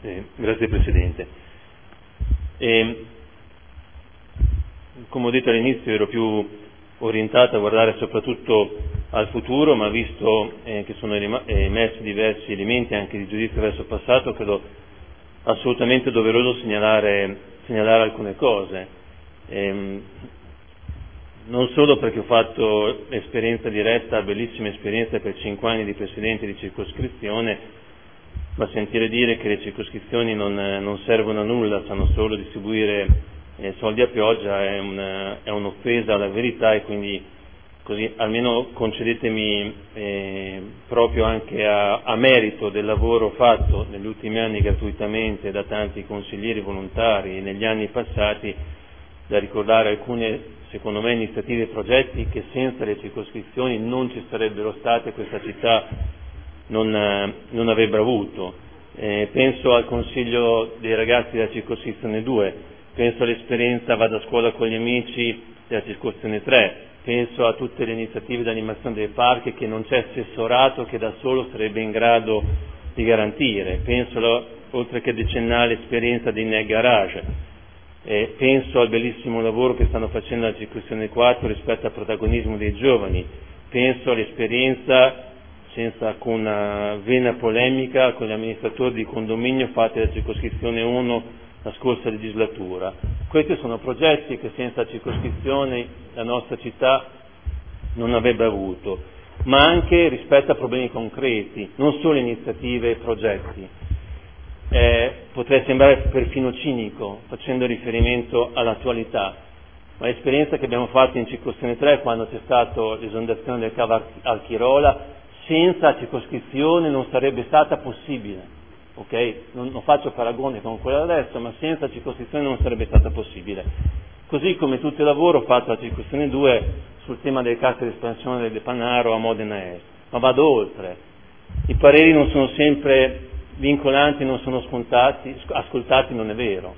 Grazie Presidente. Come ho detto all'inizio, ero più orientato a guardare soprattutto al futuro, ma visto che sono emersi diversi elementi anche di giudizio verso il passato, credo assolutamente doveroso segnalare alcune cose. Non solo perché ho fatto esperienza diretta, bellissima esperienza per 5 anni di Presidente di circoscrizione, ma sentire dire che le circoscrizioni non servono a nulla, sanno solo distribuire soldi a pioggia è un'offesa alla verità, e quindi così almeno concedetemi proprio anche a merito del lavoro fatto negli ultimi anni gratuitamente da tanti consiglieri volontari negli anni passati, da ricordare alcune, secondo me, iniziative e progetti che senza le circoscrizioni non ci sarebbero state, questa città non avrebbe avuto. Penso al Consiglio dei ragazzi della circoscrizione 2, penso all'esperienza Vado a scuola con gli amici della circoscrizione 3, penso a tutte le iniziative di animazione dei parchi che non c'è assessorato che da solo sarebbe in grado di garantire, penso oltre che decennale esperienza di NEG Garage, penso al bellissimo lavoro che stanno facendo la circoscrizione 4 rispetto al protagonismo dei giovani, penso all'esperienza senza alcuna vena polemica con gli amministratori di condominio fatti da circoscrizione 1 la scorsa legislatura. Questi sono progetti che senza circoscrizione la nostra città non avrebbe avuto, ma anche rispetto a problemi concreti, non solo iniziative e progetti. Potrei sembrare perfino cinico facendo riferimento all'attualità, ma l'esperienza che abbiamo fatto in circoscrizione 3 quando c'è stata l'esondazione del cavo Alchirola, senza circoscrizione non sarebbe stata possibile. Okay? Non faccio paragone con quella adesso, ma senza circoscrizione non sarebbe stata possibile. Così come tutto il lavoro fatto alla circoscrizione 2 sul tema delle casse di espansione del Depanaro a Modena Est. Ma vado oltre. I pareri non sono sempre vincolanti, non sono ascoltati non è vero.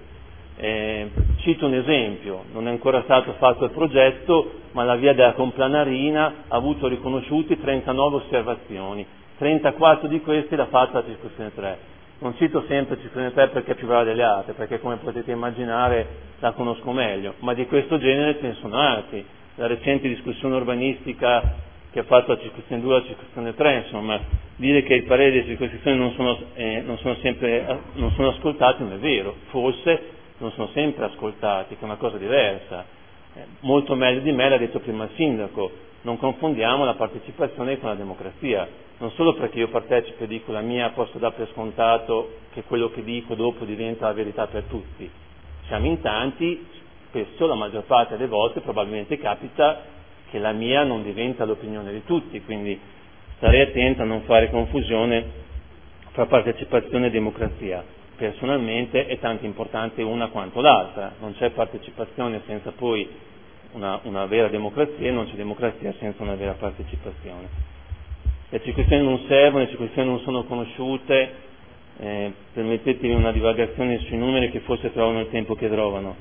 Cito un esempio, non è ancora stato fatto il progetto, ma la via della Complanarina ha avuto riconosciuti 39 osservazioni, 34 di questi l'ha fatta la circoscrizione 3. Non cito sempre circoscrizione 3 perché è più brava delle altre, perché come potete immaginare la conosco meglio, ma di questo genere ce ne sono altri. La recente discussione urbanistica che ha fatto la circoscrizione 2 e la circoscrizione 3, insomma, dire che i pareri delle circoscrizioni non sono ascoltati non è vero, forse non sono sempre ascoltati, che è una cosa diversa. Molto meglio di me l'ha detto prima il sindaco, non confondiamo la partecipazione con la democrazia, non solo perché io partecipo e dico la mia posso dare per scontato che quello che dico dopo diventa la verità per tutti. Siamo in tanti, spesso la maggior parte delle volte probabilmente capita che la mia non diventa l'opinione di tutti, quindi starei attento a non fare confusione fra partecipazione e democrazia. Personalmente è tanto importante una quanto l'altra, non c'è partecipazione senza poi una vera democrazia, e non c'è democrazia senza una vera partecipazione. Le circoscrizioni non servono, le circoscrizioni non sono conosciute, permettetemi una divagazione sui numeri che forse trovano il tempo che trovano.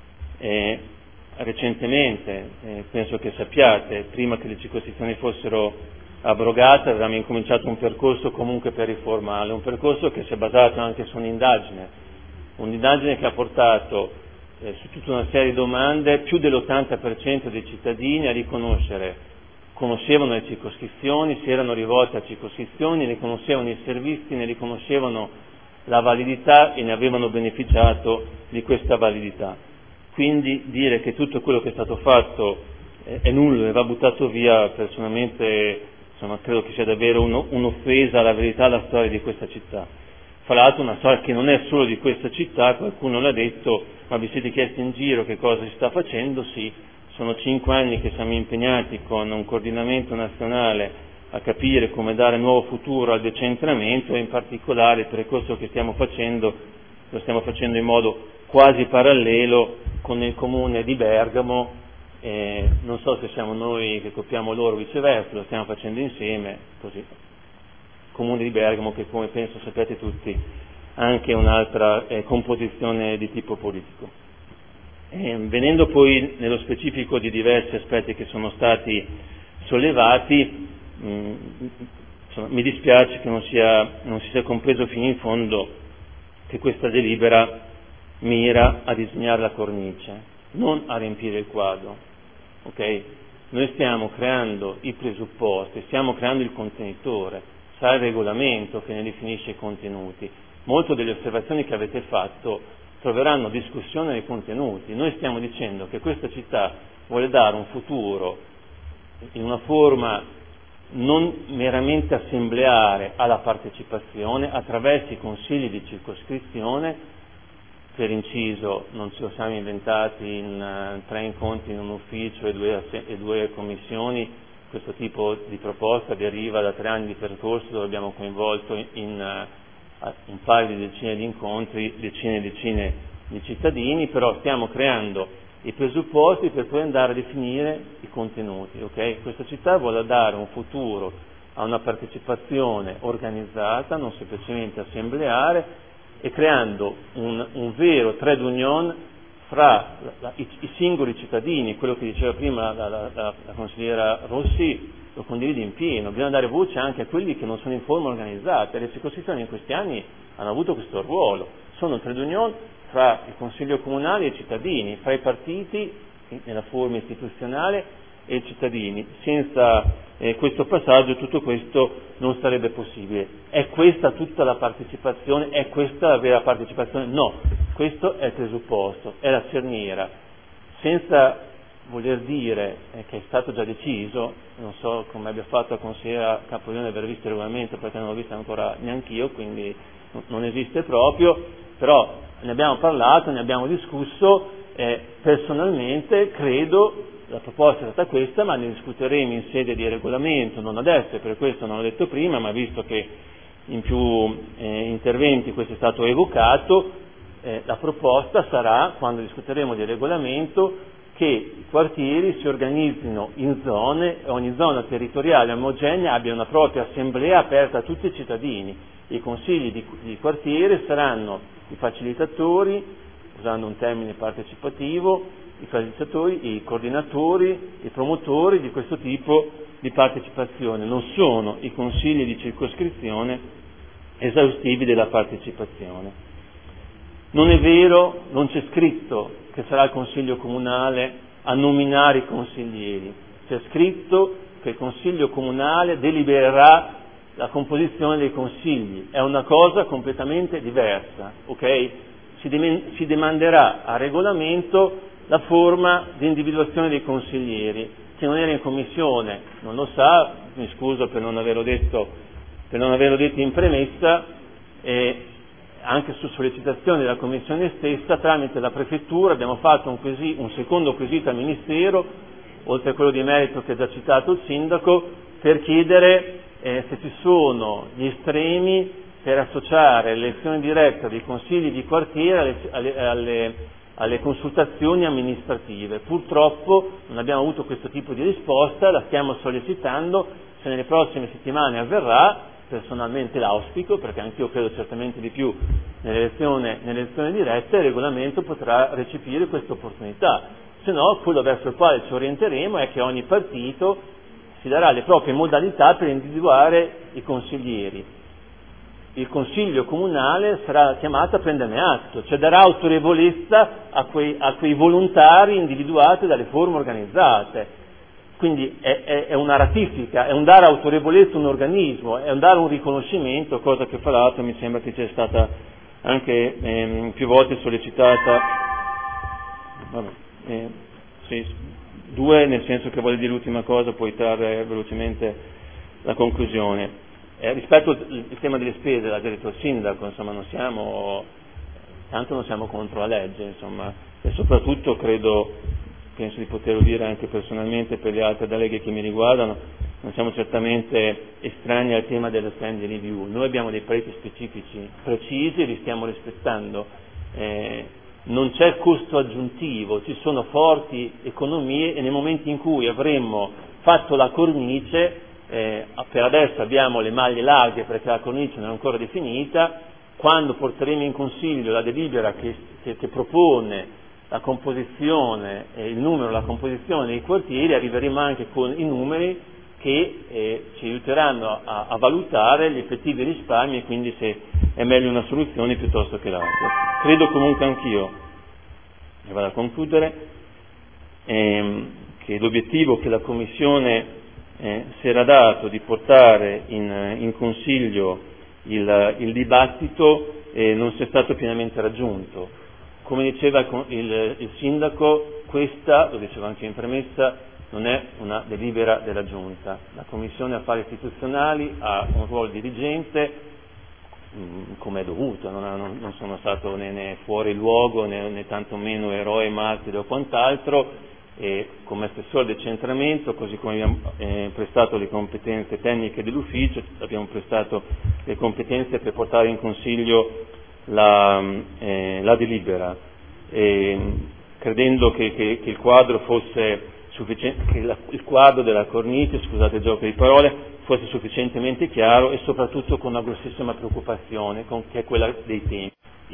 Recentemente, penso che sappiate, prima che le circoscrizioni fossero abrogate avevamo incominciato un percorso comunque per riformarle, un percorso che si è basato anche su un'indagine che ha portato su tutta una serie di domande più dell'80% dei cittadini a riconoscere, conoscevano le circoscrizioni, si erano rivolti a circoscrizioni, ne conoscevano i servizi, ne riconoscevano la validità e ne avevano beneficiato di questa validità. Quindi dire che tutto quello che è stato fatto è nullo e va buttato via, personalmente credo che sia davvero un'offesa alla verità, alla storia di questa città. Fra l'altro una storia che non è solo di questa città, qualcuno l'ha detto, ma vi siete chiesti in giro che cosa si sta facendo? Sì, sono 5 anni che siamo impegnati con un coordinamento nazionale a capire come dare nuovo futuro al decentramento, e in particolare il percorso che stiamo facendo, lo stiamo facendo in modo quasi parallelo con il comune di Bergamo, non so se siamo noi che copiamo loro o viceversa, lo stiamo facendo insieme, così. Comune di Bergamo che, come penso sapete tutti, ha anche un'altra composizione di tipo politico. Venendo poi nello specifico di diversi aspetti che sono stati sollevati, mi dispiace che non si sia compreso fino in fondo che questa delibera mira a disegnare la cornice, non a riempire il quadro. Ok? Noi stiamo creando i presupposti, stiamo creando il contenitore, sarà il regolamento che ne definisce i contenuti. Molte delle osservazioni che avete fatto troveranno discussione nei contenuti. Noi stiamo dicendo che questa città vuole dare un futuro in una forma non meramente assembleare alla partecipazione attraverso i consigli di circoscrizione. Per inciso, non ce lo siamo inventati in 3 incontri in un ufficio e 2 commissioni. Questo tipo di proposta deriva da 3 anni di percorso dove abbiamo coinvolto in un paio di decine di incontri, decine e decine di cittadini, però stiamo creando i presupposti per poi andare a definire i contenuti. Okay? Questa città vuole dare un futuro a una partecipazione organizzata, non semplicemente assembleare, e creando un vero trade union fra i singoli cittadini. Quello che diceva prima la consigliera Rossi lo condivido in pieno. Bisogna dare voce anche a quelli che non sono in forma organizzata. Le circoscrizioni in questi anni hanno avuto questo ruolo, sono un trade union fra il Consiglio Comunale e i cittadini, fra i partiti nella forma istituzionale e i cittadini. Senza questo passaggio tutto questo non sarebbe possibile. È questa tutta la partecipazione? È questa la vera partecipazione? No, questo è il presupposto, è la cerniera, senza voler dire che è stato già deciso. Non so come abbia fatto la consigliera Capodione aver visto il regolamento, perché non l'ho visto ancora neanch'io, quindi non esiste proprio, però ne abbiamo parlato, ne abbiamo discusso, personalmente credo la proposta è stata questa, ma ne discuteremo in sede di regolamento, non adesso, e per questo non l'ho detto prima, ma visto che in più interventi questo è stato evocato, la proposta sarà, quando discuteremo di regolamento, che i quartieri si organizzino in zone, ogni zona territoriale omogenea abbia una propria assemblea aperta a tutti i cittadini. I consigli di quartiere saranno i facilitatori, usando un termine partecipativo, i facilitatori, i coordinatori, i promotori di questo tipo di partecipazione. Non sono i consigli di circoscrizione esaustivi della partecipazione. Non è vero, non c'è scritto che sarà il Consiglio Comunale a nominare i consiglieri, c'è scritto che il Consiglio Comunale delibererà la composizione dei consigli, è una cosa completamente diversa, ok? Si demanderà a regolamento la forma di individuazione dei consiglieri. Chi non era in commissione non lo sa, mi scuso per non averlo detto in premessa, anche su sollecitazione della commissione stessa, tramite la prefettura abbiamo fatto un secondo quesito al Ministero, oltre a quello di merito che ha già citato il sindaco, per chiedere se ci sono gli estremi per associare l'elezione diretta dei consigli di quartiere alle consultazioni amministrative. Purtroppo non abbiamo avuto questo tipo di risposta, la stiamo sollecitando, se nelle prossime settimane avverrà, personalmente l'auspico, perché anch'io credo certamente di più nell'elezione diretta, il regolamento potrà recepire questa opportunità. Se no, quello verso il quale ci orienteremo è che ogni partito si darà le proprie modalità per individuare i consiglieri. Il Consiglio Comunale sarà chiamato a prenderne atto, cioè darà autorevolezza a quei volontari individuati dalle forme organizzate. Quindi è una ratifica, è un dare autorevolezza a un organismo, è un dare un riconoscimento, cosa che fra l'altro mi sembra che sia stata anche più volte sollecitata. Sì, 2, nel senso che voglio dire l'ultima cosa, poi trarre velocemente la conclusione. Rispetto al tema delle spese, l'ha detto il sindaco, insomma, non siamo contro la legge, insomma, e soprattutto penso di poterlo dire anche personalmente per le altre deleghe che mi riguardano, non siamo certamente estranei al tema della spending review. Noi abbiamo dei pareti specifici precisi e li stiamo rispettando. Non c'è costo aggiuntivo, ci sono forti economie e nel momento in cui avremmo fatto la cornice, per adesso abbiamo le maglie larghe perché la cornice non è ancora definita, quando porteremo in consiglio la delibera che propone la composizione, la composizione dei quartieri, arriveremo anche con i numeri che ci aiuteranno a valutare gli effettivi risparmi e quindi se è meglio una soluzione piuttosto che l'altra. Credo comunque anch'io, e vado a concludere, che l'obiettivo che la Commissione si era dato di portare in Consiglio il dibattito non sia stato pienamente raggiunto. Come diceva il Sindaco, questa, lo diceva anche in premessa, non è una delibera della Giunta. La Commissione Affari Istituzionali ha un ruolo dirigente come è dovuto, non sono stato né fuori luogo né tantomeno eroe, martire o quant'altro, e come assessore al decentramento, così come abbiamo prestato le competenze tecniche dell'ufficio, abbiamo prestato le competenze per portare in Consiglio la delibera, credendo che il quadro fosse che il quadro della cornice, scusate il gioco di parole, fosse sufficientemente chiaro e soprattutto con una grossissima preoccupazione, che è quella dei tempi.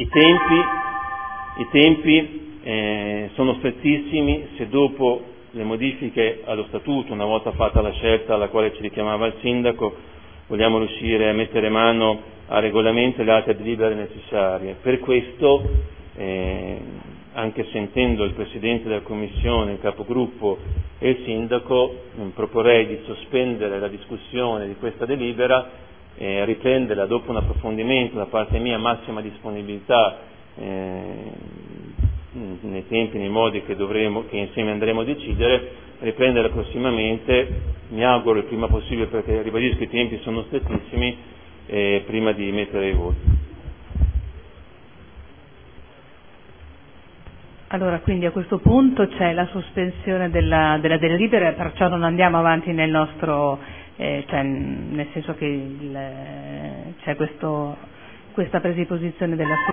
I tempi sono strettissimi. Se dopo le modifiche allo Statuto, una volta fatta la scelta alla quale ci richiamava il Sindaco, vogliamo riuscire a mettere mano a regolamento e le altre delibere necessarie. Per questo, anche sentendo il Presidente della Commissione, il Capogruppo e il Sindaco, proporrei di sospendere la discussione di questa delibera e riprenderla dopo un approfondimento da parte mia, massima disponibilità nei tempi, nei modi che insieme andremo a decidere, riprenderla prossimamente, mi auguro il prima possibile, perché ribadisco i tempi sono strettissimi, prima di mettere i voti. Allora, quindi a questo punto c'è la sospensione della delibera, perciò non andiamo avanti nel nostro, nel senso che c'è questa presa di posizione della